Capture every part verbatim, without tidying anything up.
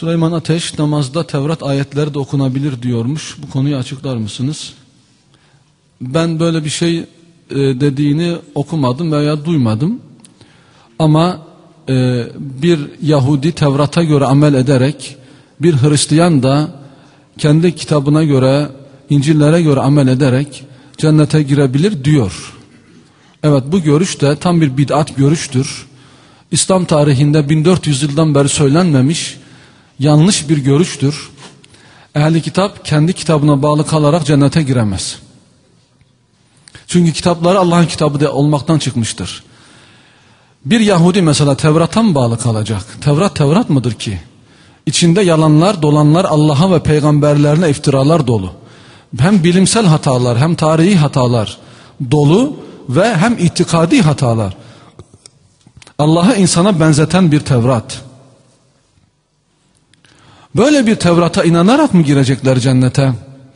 Süleyman Ateş namazda Tevrat ayetleri de okunabilir diyormuş. Bu konuyu açıklar mısınız? Ben böyle bir şey e, dediğini okumadım veya duymadım. Ama e, bir Yahudi Tevrat'a göre amel ederek, bir Hristiyan da kendi kitabına göre, İncil'lere göre amel ederek cennete girebilir diyor. Evet, bu görüş de tam bir bid'at görüştür. İslam tarihinde bin dört yüz yıldan beri söylenmemiş yanlış bir görüştür. Ehli kitap kendi kitabına bağlı kalarak cennete giremez. Çünkü kitapları Allah'ın kitabı da olmaktan çıkmıştır. Bir Yahudi mesela Tevrat'a mı bağlı kalacak? Tevrat Tevrat mıdır ki? İçinde yalanlar, dolanlar, Allah'a ve peygamberlerine iftiralar dolu. Hem bilimsel hatalar hem tarihi hatalar dolu ve hem itikadi hatalar. Allah'ı insana benzeten bir Tevrat. Böyle bir Tevrat'a inanarak mı girecekler cennete?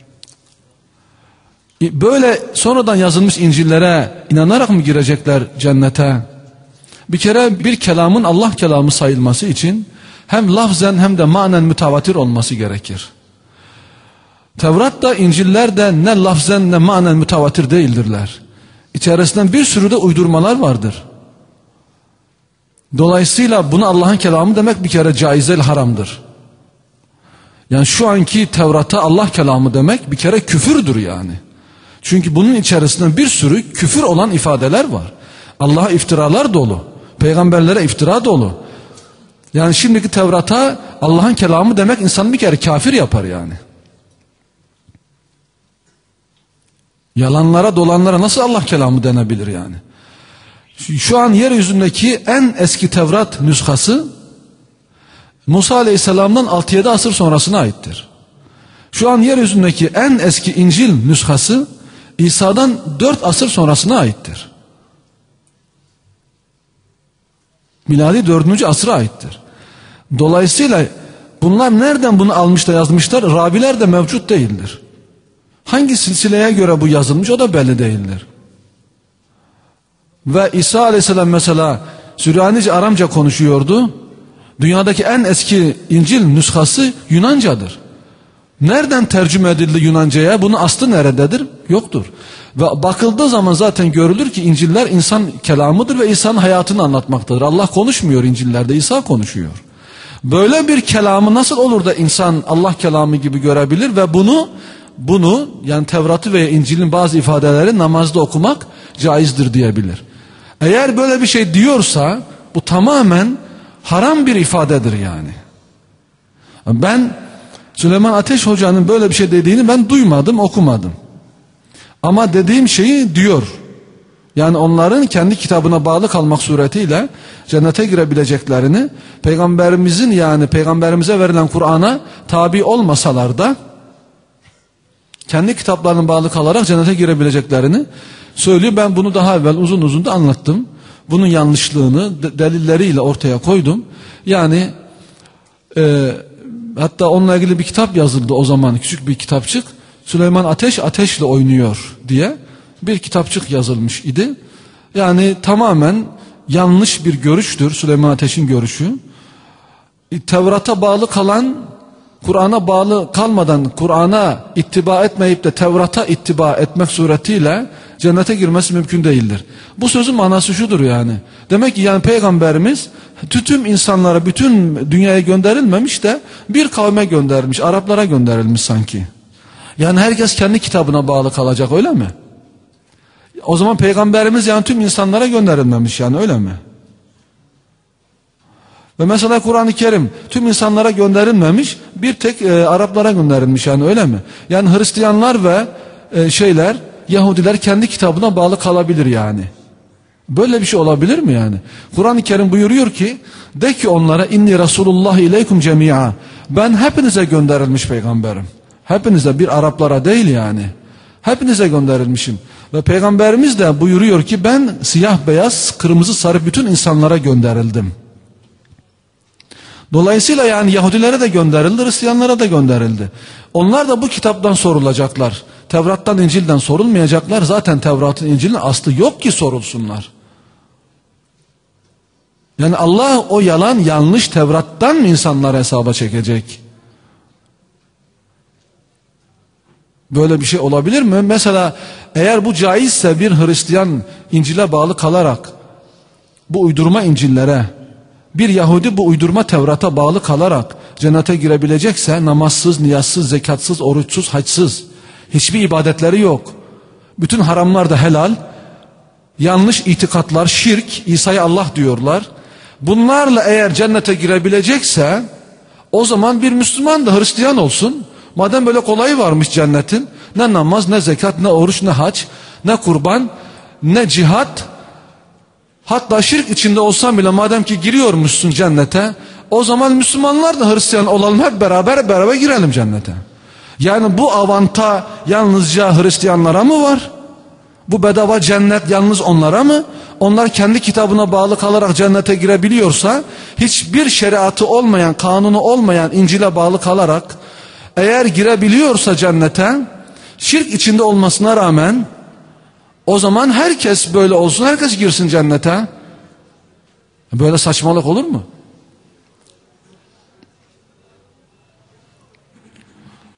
Böyle sonradan yazılmış İncil'lere inanarak mı girecekler cennete? Bir kere bir kelamın Allah kelamı sayılması için hem lafzen hem de manen mütevatir olması gerekir. Tevrat da İncil'ler de ne lafzen ne manen mütevatir değildirler. İçerisinden bir sürü de uydurmalar vardır. Dolayısıyla bunu Allah'ın kelamı demek bir kere caizel haramdır. Yani şu anki Tevrat'a Allah kelamı demek bir kere küfürdür yani. Çünkü bunun içerisinde bir sürü küfür olan ifadeler var. Allah'a iftiralar dolu. Peygamberlere iftira dolu. Yani şimdiki Tevrat'a Allah'ın kelamı demek insanı bir kere kafir yapar yani. Yalanlara dolanlara nasıl Allah kelamı denebilir yani? Şu an yeryüzündeki en eski Tevrat nüshası Musa Aleyhisselam'dan altı yedi asır sonrasına aittir. Şu an yeryüzündeki en eski İncil nüshası İsa'dan dört asır sonrasına aittir. Miladi dördüncü asra aittir. Dolayısıyla bunlar nereden bunu almış da yazmışlar? Raviler de mevcut değildir. Hangi silsileye göre bu yazılmış o da belli değildir. Ve İsa Aleyhisselam mesela Süryanice Aramca konuşuyordu. Dünyadaki en eski İncil nüshası Yunancadır. Nereden tercüme edildi Yunanca'ya? Bunun aslı nerededir? Yoktur. Ve bakıldığı zaman zaten görülür ki İncil'ler insan kelamıdır ve İsa'nın hayatını anlatmaktadır. Allah konuşmuyor İncil'lerde, İsa konuşuyor. Böyle bir kelamı nasıl olur da insan Allah kelamı gibi görebilir ve bunu bunu yani Tevrat'ı veya İncil'in bazı ifadeleri namazda okumak caizdir diyebilir. Eğer böyle bir şey diyorsa bu tamamen haram bir ifadedir yani. Ben Süleyman Ateş Hoca'nın böyle bir şey dediğini ben duymadım, okumadım. Ama dediğim şeyi diyor. Yani onların kendi kitabına bağlı kalmak suretiyle cennete girebileceklerini, Peygamberimizin yani Peygamberimize verilen Kur'an'a tabi olmasalar da kendi kitaplarına bağlı kalarak cennete girebileceklerini söylüyor. Ben bunu daha evvel uzun uzun da anlattım. Bunun yanlışlığını de, delilleriyle ortaya koydum. Yani e, hatta onunla ilgili bir kitap yazıldı o zaman, küçük bir kitapçık. Süleyman Ateş ateşle oynuyor diye bir kitapçık yazılmış idi. Yani tamamen yanlış bir görüştür Süleyman Ateş'in görüşü. Tevrat'a bağlı kalan, Kur'an'a bağlı kalmadan Kur'an'a ittiba etmeyip de Tevrat'a ittiba etmek suretiyle cennete girmesi mümkün değildir. Bu sözün manası şudur yani. Demek ki yani Peygamberimiz tüm insanlara, bütün dünyaya gönderilmemiş de bir kavme gönderilmiş, Araplara gönderilmiş sanki. Yani herkes kendi kitabına bağlı kalacak, öyle mi? O zaman Peygamberimiz yani tüm insanlara gönderilmemiş yani, öyle mi? Ve mesela Kur'an-ı Kerim tüm insanlara gönderilmemiş, bir tek e, Araplara gönderilmiş yani, öyle mi? Yani Hristiyanlar ve e, şeyler, Yahudiler kendi kitabına bağlı kalabilir yani. Böyle bir şey olabilir mi yani? Kur'an-ı Kerim buyuruyor ki, de ki onlara inni Resulullah ileykum cemi'a. Ben hepinize gönderilmiş peygamberim. Hepinize, bir Araplara değil yani. Hepinize gönderilmişim. Ve Peygamberimiz de buyuruyor ki ben siyah beyaz, kırmızı sarı bütün insanlara gönderildim. Dolayısıyla yani Yahudilere de gönderildi, Hristiyanlara da gönderildi. Onlar da bu kitaptan sorulacaklar. Tevrat'tan, İncil'den sorulmayacaklar. Zaten Tevrat'ın, İncil'in aslı yok ki sorulsunlar. Yani Allah o yalan yanlış Tevrat'tan mı insanları hesaba çekecek? Böyle bir şey olabilir mi? Mesela eğer bu caizse bir Hristiyan İncil'e bağlı kalarak bu uydurma İncil'lere, bir Yahudi bu uydurma Tevrat'a bağlı kalarak cennete girebilecekse namazsız, niyazsız, zekatsız, oruçsuz, haçsız, hiçbir ibadetleri yok. Bütün haramlar da helal, yanlış itikatlar, şirk, İsa'ya Allah diyorlar. Bunlarla eğer cennete girebilecekse o zaman bir Müslüman da Hristiyan olsun. Madem böyle kolayı varmış cennetin, ne namaz, ne zekat, ne oruç, ne hac, ne kurban, ne cihat, hatta şirk içinde olsan bile madem ki giriyormuşsun cennete, o zaman Müslümanlar da Hristiyan olalım, hep beraber beraber girelim cennete. Yani bu avanta yalnızca Hristiyanlara mı var? Bu bedava cennet yalnız onlara mı? Onlar kendi kitabına bağlı kalarak cennete girebiliyorsa, hiçbir şeriatı olmayan, kanunu olmayan İncil'e bağlı kalarak eğer girebiliyorsa cennete, şirk içinde olmasına rağmen, o zaman herkes böyle olsun, herkes girsin cennete. Böyle saçmalık olur mu?